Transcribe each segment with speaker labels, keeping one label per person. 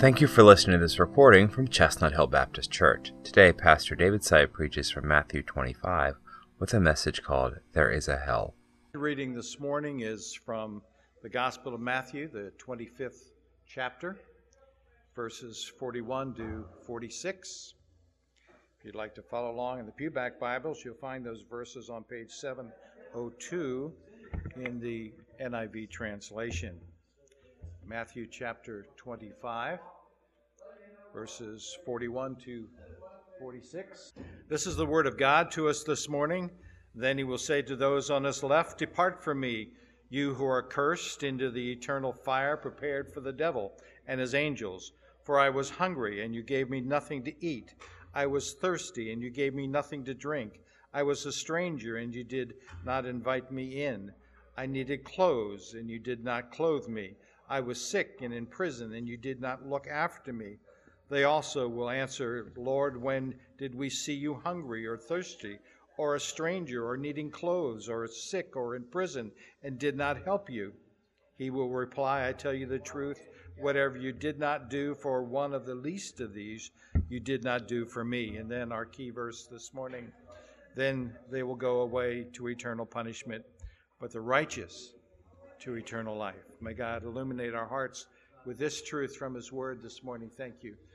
Speaker 1: Thank you for listening to this recording from Chestnut Hill Baptist Church. Today, Pastor David Sipe preaches from Matthew 25 with a message called There is a Hell.
Speaker 2: The reading this morning is from the Gospel of Matthew, the 25th chapter, verses 41 to 46. If you'd like to follow along in the Pewback Bibles, you'll find those verses on page 702 in the NIV translation. Matthew chapter 25, verses 41 to 46. This is the word of God to us this morning. Then he will say to those on his left, "Depart from me, you who are cursed, into the eternal fire prepared for the devil and his angels. For I was hungry, and you gave me nothing to eat. I was thirsty, and you gave me nothing to drink. I was a stranger, and you did not invite me in. I needed clothes, and you did not clothe me. I was sick and in prison, and you did not look after me." They also will answer, "Lord, when did we see you hungry or thirsty, or a stranger, or needing clothes, or sick, or in prison, and did not help you?" He will reply, "I tell you the truth, whatever you did not do for one of the least of these, you did not do for me." And then our key verse this morning, "Then they will go away to eternal punishment, but the righteous to eternal life." May God illuminate our hearts with this truth from his word this morning. Thank you.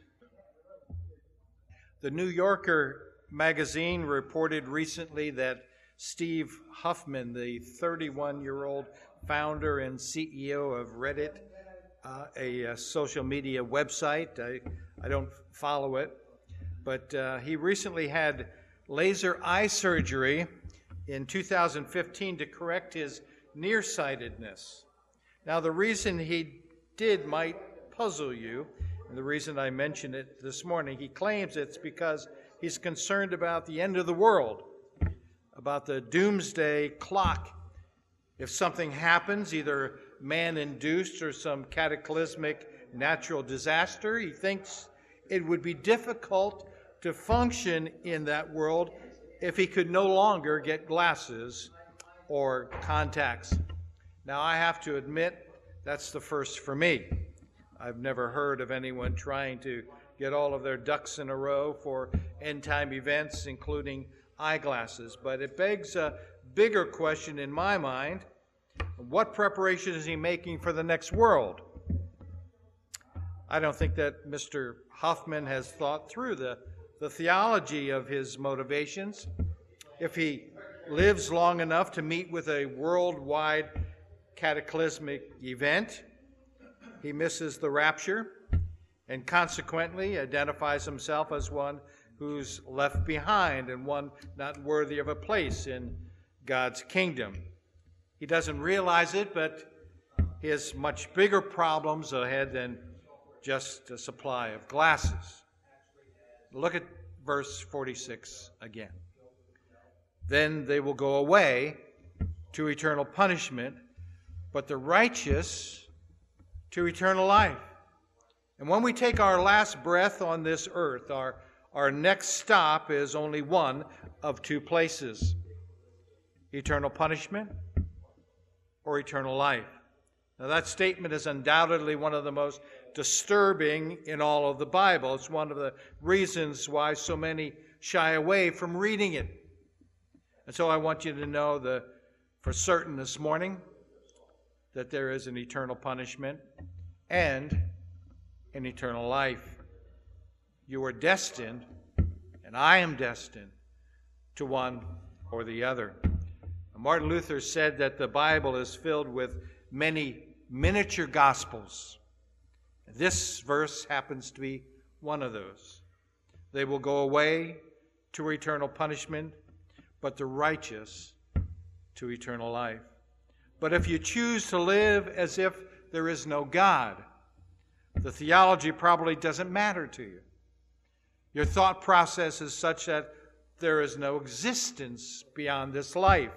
Speaker 2: The New Yorker magazine reported recently that Steve Huffman, the 31-year-old founder and CEO of Reddit, a social media website, I don't follow it, but he recently had laser eye surgery in 2015 to correct his nearsightedness. Now, the reason he did might puzzle you, and the reason I mention it this morning. He claims it's because he's concerned about the end of the world, about the doomsday clock. If something happens, either man-induced or some cataclysmic natural disaster, he thinks it would be difficult to function in that world if he could no longer get glasses or contacts. Now, I have to admit, that's the first for me. I've never heard of anyone trying to get all of their ducks in a row for end-time events, including eyeglasses. But it begs a bigger question in my mind. What preparation is he making for the next world? I don't think that Mr. Huffman has thought through the theology of his motivations. If he lives long enough to meet with a worldwide cataclysmic event, he misses the rapture and consequently identifies himself as one who's left behind and one not worthy of a place in God's kingdom. He doesn't realize it, but he has much bigger problems ahead than just a supply of glasses. Look at verse 46 again. "Then they will go away to eternal punishment, but the righteous to eternal life." And when we take our last breath on this earth, our next stop is only one of two places: eternal punishment or eternal life. Now, that statement is undoubtedly one of the most disturbing in all of the Bible. It's one of the reasons why so many shy away from reading it. And so I want you to know for certain this morning that there is an eternal punishment and an eternal life. You are destined, and I am destined, to one or the other. Martin Luther said that the Bible is filled with many miniature gospels. This verse happens to be one of those. They will go away to eternal punishment, but the righteous to eternal life. But if you choose to live as if there is no God, the theology probably doesn't matter to you. Your thought process is such that there is no existence beyond this life.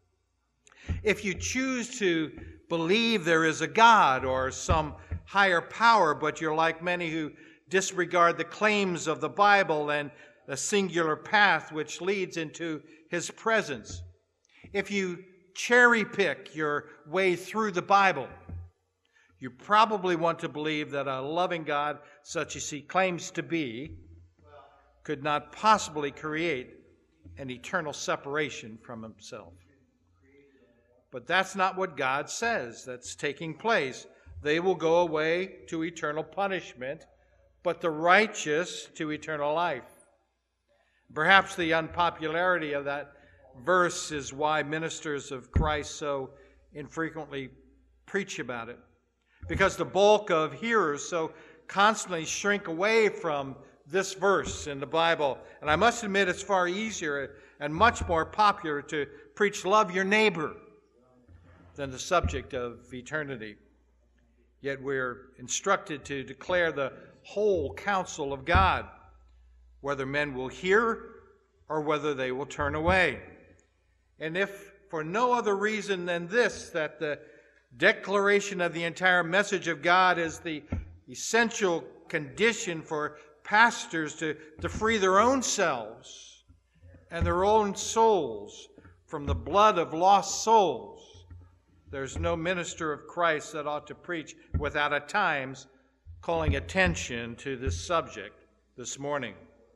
Speaker 2: If you choose to believe there is a God or some higher power, but you're like many who disregard the claims of the Bible and the singular path which leads into his presence, if you cherry pick your way through the Bible, you probably want to believe that a loving God, such as he claims to be, could not possibly create an eternal separation from himself. But that's not what God says that's taking place. They will go away to eternal punishment, but the righteous to eternal life. Perhaps the unpopularity of that verse is why ministers of Christ so infrequently preach about it. Because the bulk of hearers so constantly shrink away from this verse in the Bible. And I must admit it's far easier and much more popular to preach love your neighbor than the subject of eternity. Yet we're instructed to declare the whole counsel of God, whether men will hear or whether they will turn away. And if for no other reason than this, that the declaration of the entire message of God is the essential condition for pastors to free their own selves and their own souls from the blood of lost souls, there's no minister of Christ that ought to preach without at times calling attention to this subject this morning.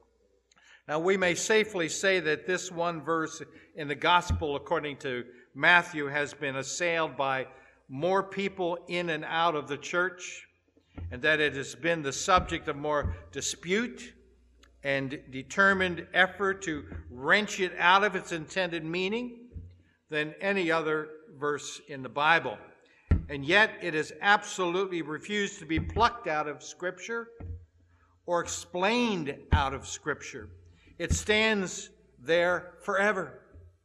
Speaker 2: Now, we may safely say that this one verse in the Gospel according to Matthew has been assailed by more people in and out of the church, and that it has been the subject of more dispute and determined effort to wrench it out of its intended meaning than any other verse in the Bible. And yet it has absolutely refused to be plucked out of Scripture or explained out of Scripture. It stands there forever.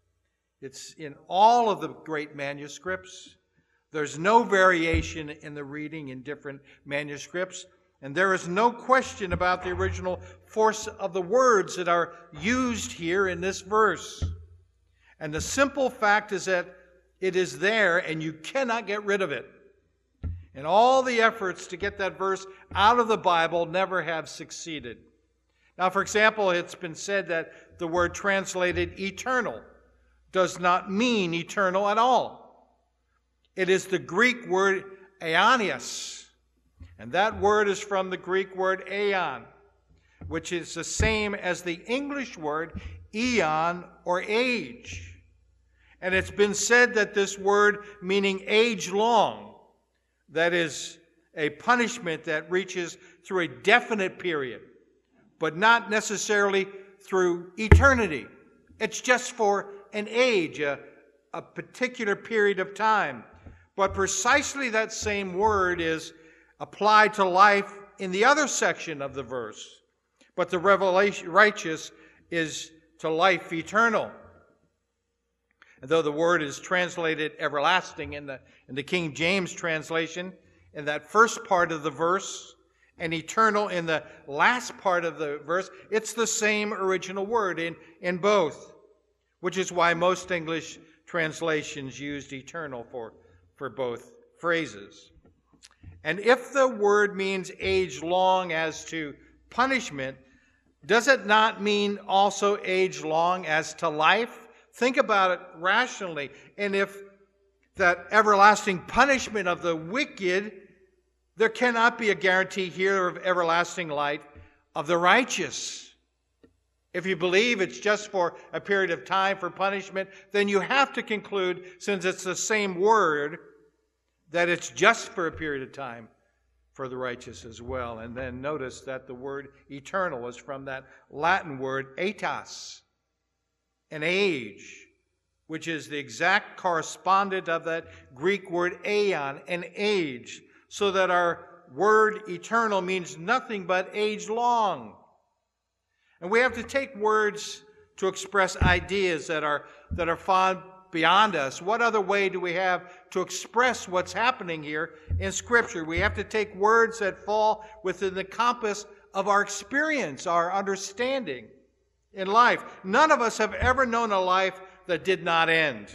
Speaker 2: It's in all of the great manuscripts. There's no variation in the reading in different manuscripts, and there is no question about the original force of the words that are used here in this verse. And the simple fact is that it is there and you cannot get rid of it. And all the efforts to get that verse out of the Bible never have succeeded. Now, for example, it's been said that the word translated eternal does not mean eternal at all. It is the Greek word aionios, and that word is from the Greek word aeon, which is the same as the English word eon or age. And it's been said that this word meaning age long, that is a punishment that reaches through a definite period, but not necessarily through eternity. It's just for an age, a particular period of time. But precisely that same word is applied to life in the other section of the verse. But the revelation righteous is to life eternal. And though the word is translated everlasting in the King James translation, in that first part of the verse, and eternal in the last part of the verse, it's the same original word in both, which is why most English translations used eternal for both phrases. And if the word means age long as to punishment, does it not mean also age long as to life? Think about it rationally. And if that everlasting punishment of the wicked, there cannot be a guarantee here of everlasting life of the righteous. If you believe it's just for a period of time for punishment, then you have to conclude, since it's the same word, that it's just for a period of time for the righteous as well. And then notice that the word eternal is from that Latin word aetas, an age, which is the exact correspondent of that Greek word aeon, an age, so that our word eternal means nothing but age long. And we have to take words to express ideas that are far beyond us. What other way do we have to express what's happening here in Scripture? We have to take words that fall within the compass of our experience, our understanding in life. None of us have ever known a life that did not end,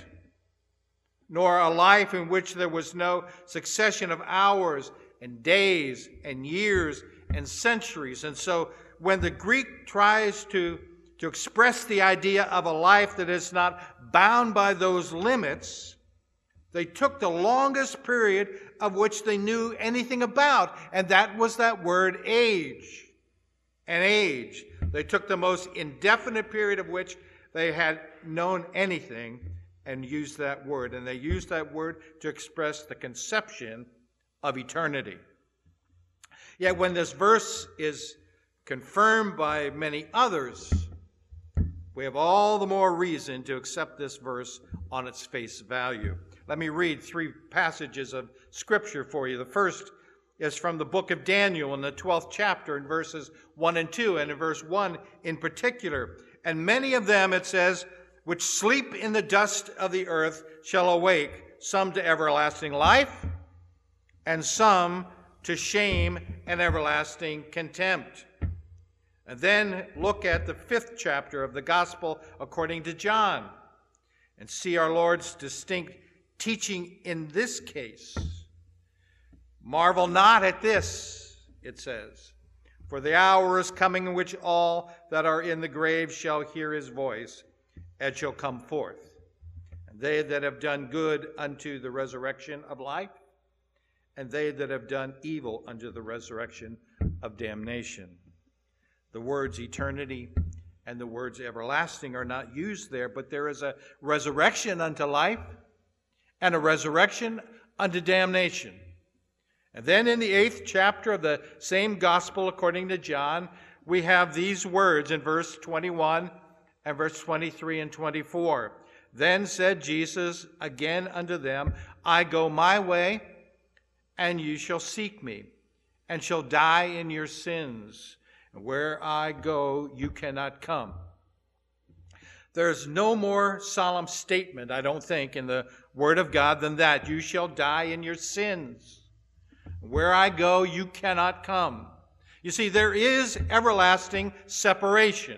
Speaker 2: nor a life in which there was no succession of hours and days and years and centuries. And so when the Greek tries to express the idea of a life that is not bound by those limits, They took the longest period of which they knew anything about, and that was that word age. An age. They took the most indefinite period of which they had known anything and used that word. And they used that word to express the conception of eternity. Yet when this verse is confirmed by many others, we have all the more reason to accept this verse on its face value. Let me read 3 passages of Scripture for you. The first is from the book of Daniel in the 12th chapter in verses 1 and 2, and in verse 1 in particular. And many of them, it says, which sleep in the dust of the earth shall awake, some to everlasting life, and some to shame and everlasting contempt. And then look at the 5th chapter of the Gospel according to John, and see our Lord's distinct teaching in this case. Marvel not at this, it says, for the hour is coming in which all that are in the grave shall hear his voice, and shall come forth. And they that have done good unto the resurrection of life, and they that have done evil unto the resurrection of damnation. The words eternity and the words everlasting are not used there, but there is a resurrection unto life and a resurrection unto damnation. And then in the 8th chapter of the same gospel according to John, we have these words in verse 21 and verse 23 and 24. Then said Jesus again unto them, I go my way, and you shall seek me, and shall die in your sins. And where I go, you cannot come. There's no more solemn statement, I don't think, in the Word of God than that. You shall die in your sins. Where I go, you cannot come. You see, there is everlasting separation.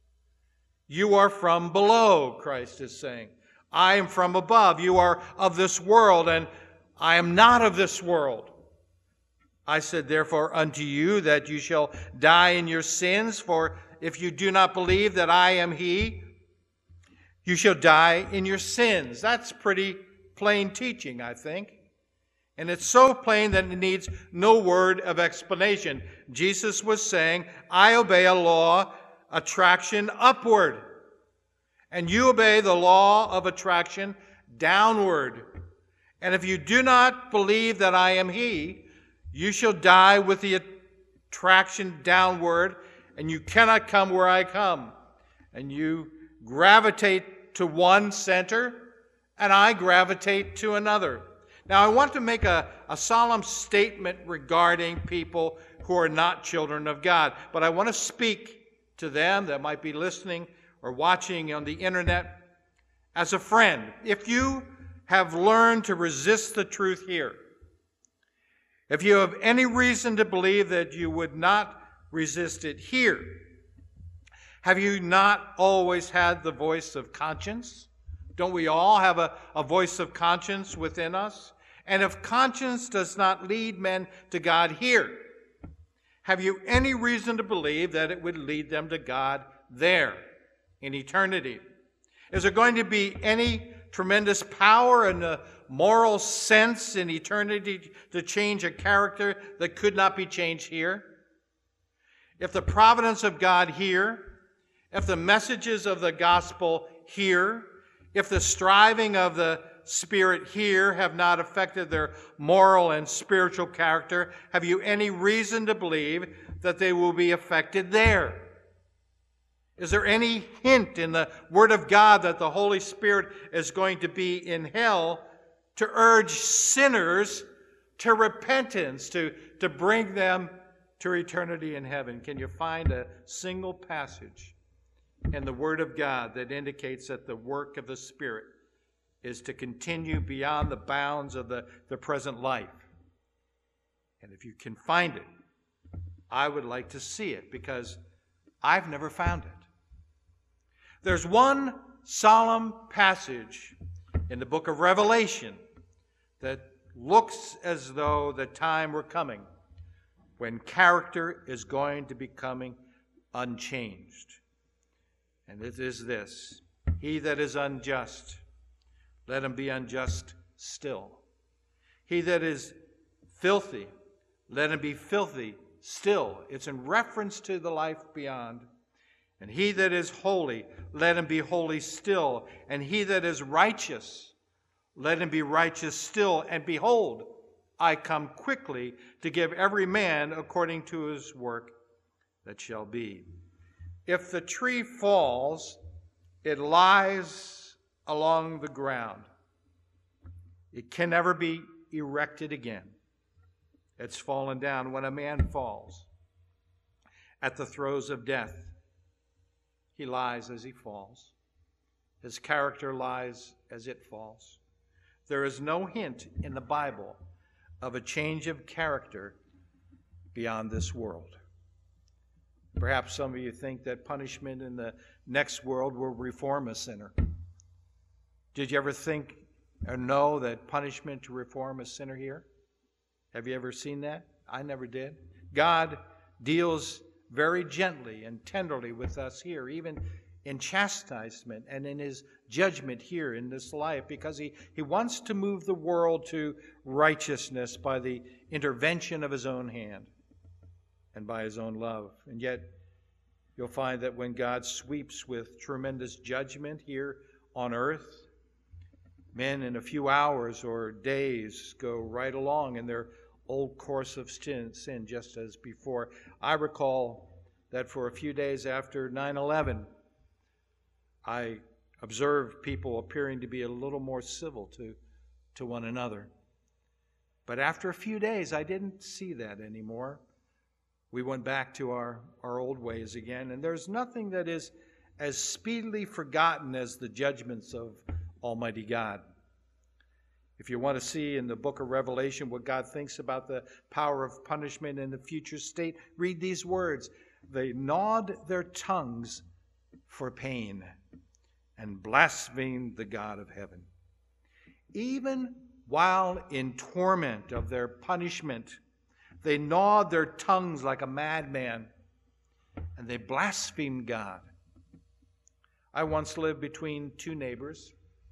Speaker 2: You are from below, Christ is saying. I am from above. You are of this world, and I am not of this world. I said, therefore, unto you that you shall die in your sins, for if you do not believe that I am he, you shall die in your sins. That's pretty plain teaching, I think. And it's so plain that it needs no word of explanation. Jesus was saying, I obey a law, attraction upward. And you obey the law of attraction downward. And if you do not believe that I am he, you shall die with the attraction downward, and you cannot come where I come. And you gravitate to one center, and I gravitate to another. Now, I want to make a solemn statement regarding people who are not children of God, but I want to speak to them that might be listening or watching on the internet as a friend. If you have learned to resist the truth here, if you have any reason to believe that you would not resist it here, have you not always had the voice of conscience? Don't we all have a voice of conscience within us? And if conscience does not lead men to God here, have you any reason to believe that it would lead them to God there in eternity? Is there going to be any tremendous power in the moral sense in eternity to change a character that could not be changed here? If the providence of God here, if the messages of the gospel here, if the striving of the Spirit here have not affected their moral and spiritual character, have you any reason to believe that they will be affected there? Is there any hint in the Word of God that the Holy Spirit is going to be in hell to urge sinners to repentance, to bring them to eternity in heaven? Can you find a single passage in the Word of God that indicates that the work of the Spirit is to continue beyond the bounds of the present life? And if you can find it, I would like to see it, because I've never found it. There's one solemn passage in the book of Revelation that looks as though the time were coming when character is going to be coming unchanged. And it is this: he that is unjust, let him be unjust still. He that is filthy, let him be filthy still. It's in reference to the life beyond. And he that is holy, let him be holy still. And he that is righteous, let him be righteous still. And behold, I come quickly to give every man according to his work that shall be. If the tree falls, it lies along the ground. It can never be erected again. It's fallen down. When a man falls at the throes of death, he lies as he falls. His character lies as it falls. There is no hint in the Bible of a change of character beyond this world. Perhaps some of you think that punishment in the next world will reform a sinner. Did you ever think or know that punishment to reform a sinner here? Have you ever seen that? I never did. God deals very gently and tenderly with us here, even in chastisement and in his judgment here in this life, because he wants to move the world to righteousness by the intervention of his own hand and by his own love. And yet, you'll find that when God sweeps with tremendous judgment here on earth, men in a few hours or days go right along in their old course of sin just as before. I recall that for a few days after 9/11, I observed people appearing to be a little more civil to one another. But after a few days, I didn't see that anymore. We went back to our old ways again, and there's nothing that is as speedily forgotten as the judgments of Almighty God. If you want to see in the book of Revelation what God thinks about the power of punishment in the future state, read these words. They gnawed their tongues for pain and blasphemed the God of heaven. Even while in torment of their punishment, they gnawed their tongues like a madman, and they blasphemed God. I once lived between two neighbors,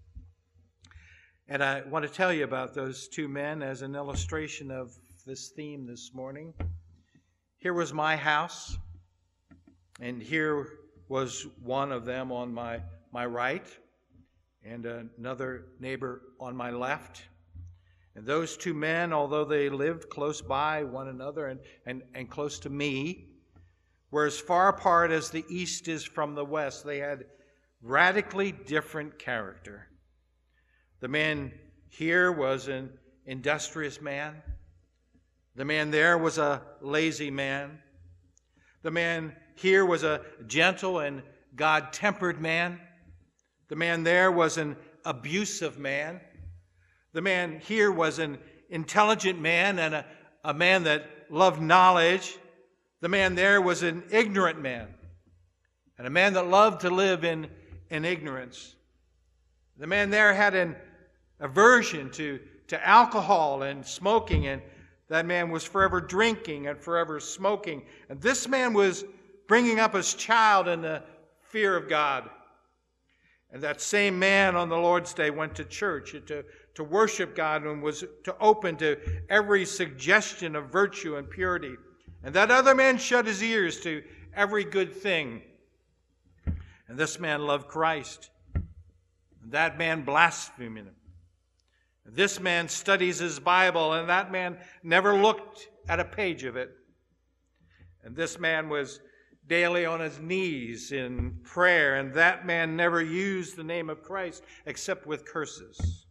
Speaker 2: and I want to tell you about those two men as an illustration of this theme this morning. Here was my house, and here was one of them on my right, and another neighbor on my left. And those two men, although they lived close by one another and close to me, were as far apart as the east is from the west. They had radically different character. The man here was an industrious man. The man there was a lazy man. The man here was a gentle and God-tempered man. The man there was an abusive man. The man here was an intelligent man and a man that loved knowledge. The man there was an ignorant man and a man that loved to live in ignorance. The man there had an aversion to alcohol and smoking, and that man was forever drinking and forever smoking. And this man was bringing up his child in the fear of God. And that same man on the Lord's Day went to church to worship God and was open to every suggestion of virtue and purity. And that other man shut his ears to every good thing. And this man loved Christ. And that man blasphemed him. This man studies his Bible, and that man never looked at a page of it. And this man was daily on his knees in prayer, and that man never used the name of Christ except with curses.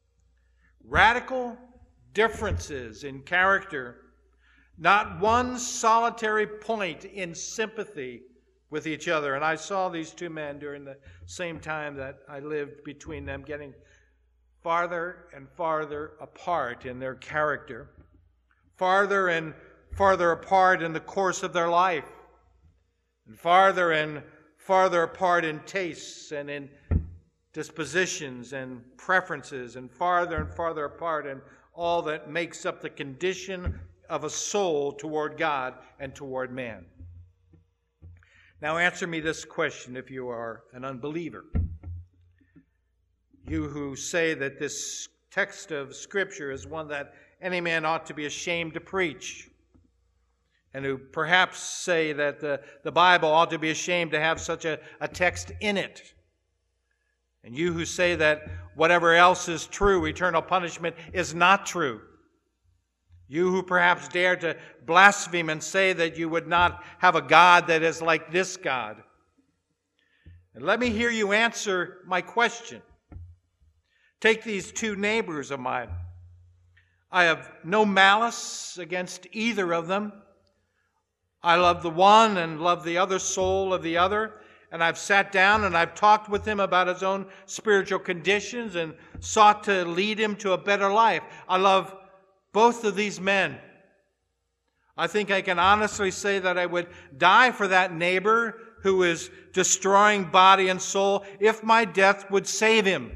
Speaker 2: Radical differences in character, not one solitary point in sympathy with each other. And I saw these two men during the same time that I lived between them, getting farther and farther apart in their character, farther and farther apart in the course of their life, and farther apart in tastes and in dispositions and preferences, and farther apart in all that makes up the condition of a soul toward God and toward man. Now answer me this question if you are an unbeliever. You who say that this text of Scripture is one that any man ought to be ashamed to preach, and who perhaps say that the Bible ought to be ashamed to have such a text in it. And you who say that whatever else is true, eternal punishment is not true. You who perhaps dare to blaspheme and say that you would not have a God that is like this God. And let me hear you answer my question. Take these two neighbors of mine. I have no malice against either of them. I love the one and love the other soul of the other. And I've sat down and I've talked with him about his own spiritual conditions and sought to lead him to a better life. I love both of these men. I think I can honestly say that I would die for that neighbor who is destroying body and soul if my death would save him.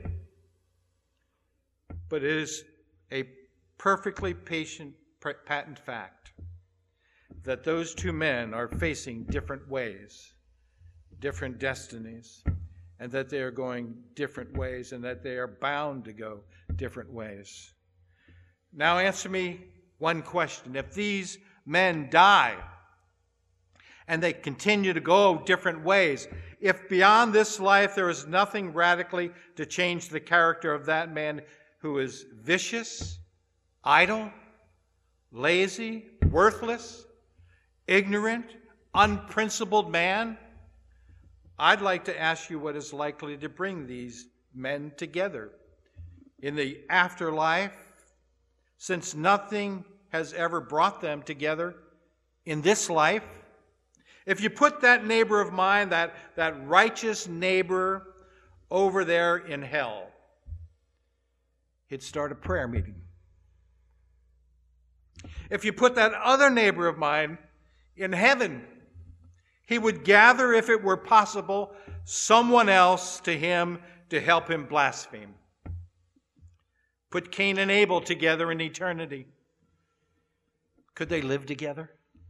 Speaker 2: But it is a perfectly patent fact that those two men are facing different ways, different destinies, and that they are going different ways, and that they are bound to go different ways. Now answer me one question. If these men die and they continue to go different ways, if beyond this life there is nothing radically to change the character of that man who is vicious, idle, lazy, worthless, ignorant, unprincipled man, I'd like to ask you what is likely to bring these men together in the afterlife, since nothing has ever brought them together in this life. If you put that neighbor of mine, that righteous neighbor over there in hell, he'd start a prayer meeting. If you put that other neighbor of mine in heaven, he would gather, if it were possible, someone else to him to help him blaspheme. Put Cain and Abel together in eternity. Could they live together?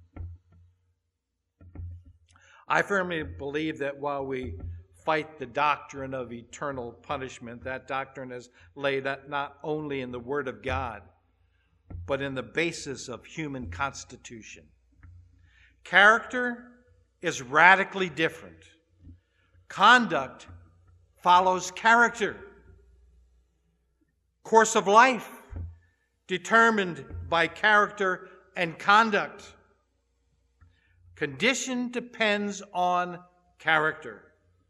Speaker 2: I firmly believe that while we fight the doctrine of eternal punishment, that doctrine is laid not only in the Word of God, but in the basis of human constitution. Character is radically different. Conduct follows character. Course of life determined by character and conduct. Condition depends on character.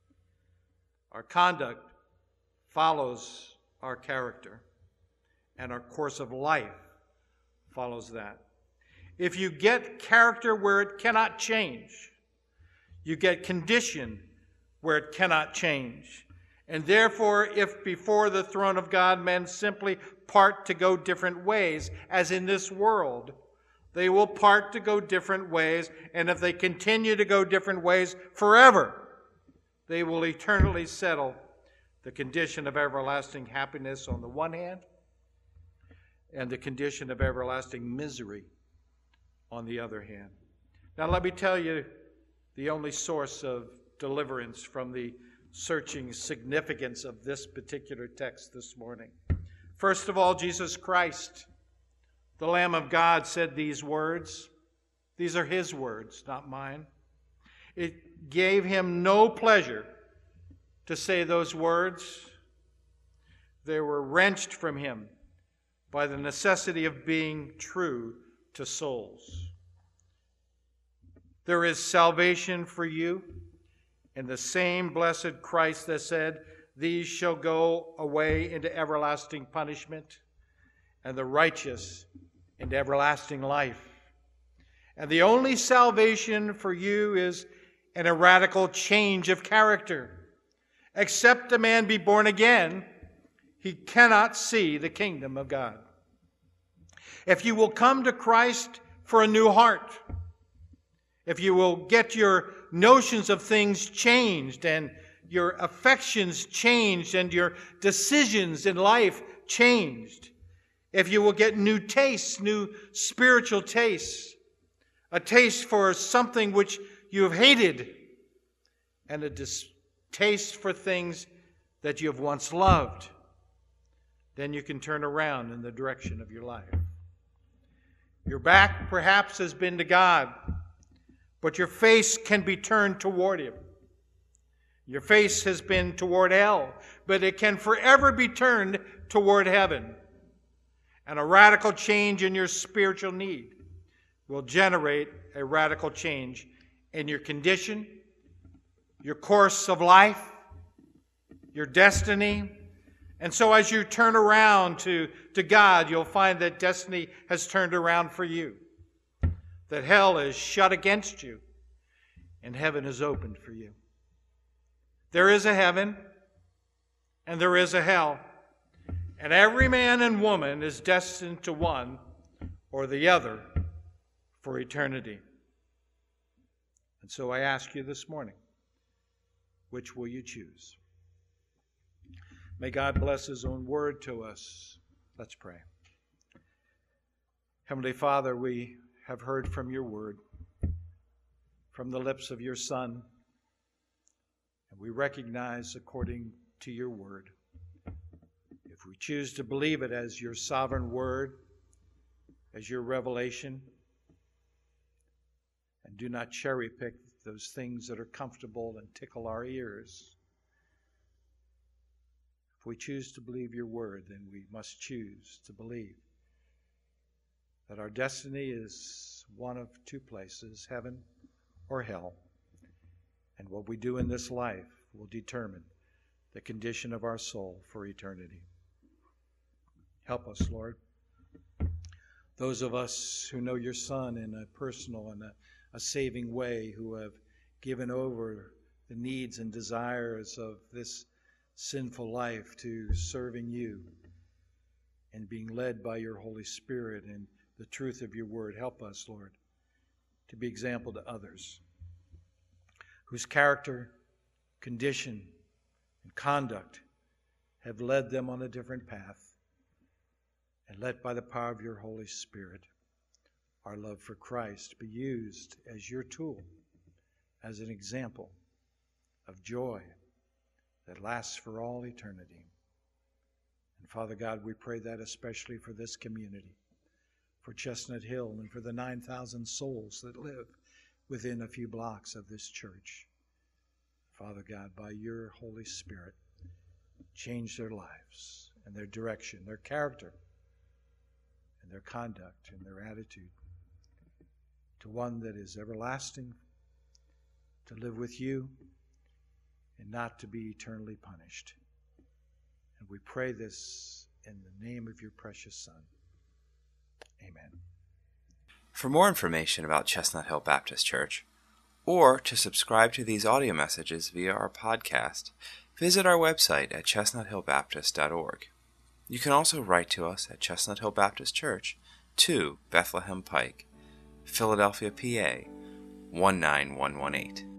Speaker 2: Our conduct follows our character, and our course of life follows that. If you get character where it cannot change, you get condition where it cannot change. And therefore, if before the throne of God men simply part to go different ways, as in this world, they will part to go different ways, and if they continue to go different ways forever, they will eternally settle the condition of everlasting happiness on the one hand, and the condition of everlasting misery on the other hand. Now let me tell you the only source of deliverance from the searching significance of this particular text this morning. First of all, Jesus Christ, the Lamb of God, said these words. These are his words, not mine. It gave him no pleasure to say those words. They were wrenched from him by the necessity of being true to souls. There is salvation for you in the same blessed Christ that said, "These shall go away into everlasting punishment, and the righteous into everlasting life." And the only salvation for you is in a radical change of character. Except a man be born again, he cannot see the kingdom of God. If you will come to Christ for a new heart, if you will get your notions of things changed and your affections changed and your decisions in life changed, if you will get new tastes, new spiritual tastes, a taste for something which you have hated, and a distaste for things that you have once loved, then you can turn around in the direction of your life. Your back perhaps has been to God, but your face can be turned toward Him. Your face has been toward hell, but it can forever be turned toward heaven. And a radical change in your spiritual need will generate a radical change in your condition, your course of life, your destiny. And so as you turn around to God, you'll find that destiny has turned around for you, that hell is shut against you, and heaven is opened for you. There is a heaven, and there is a hell, and every man and woman is destined to one or the other for eternity. And so I ask you this morning, which will you choose? May God bless His own word to us. Let's pray. Heavenly Father, we have heard from your word, from the lips of your Son, and we recognize according to your word, if we choose to believe it as your sovereign word, as your revelation, and do not cherry pick those things that are comfortable and tickle our ears. If we choose to believe your word, then we must choose to believe that our destiny is one of two places, heaven or hell. And what we do in this life will determine the condition of our soul for eternity. Help us, Lord. Those of us who know your Son in a personal and a saving way, who have given over the needs and desires of this sinful life to serving you and being led by your Holy Spirit and the truth of your word. Help us, Lord, to be example to others whose character, condition, and conduct have led them on a different path, and let by the power of your Holy Spirit our love for Christ be used as your tool, as an example of joy that lasts for all eternity. And Father God, we pray that especially for this community, for Chestnut Hill, and for the 9,000 souls that live within a few blocks of this church. Father God, by your Holy Spirit, change their lives and their direction, their character, and their conduct and their attitude to one that is everlasting, to live with you, and not to be eternally punished. And we pray this in the name of your precious Son. Amen.
Speaker 1: For more information about Chestnut Hill Baptist Church, or to subscribe to these audio messages via our podcast, visit our website at chestnuthillbaptist.org. You can also write to us at Chestnut Hill Baptist Church, 2 Bethlehem Pike, Philadelphia, PA 19118.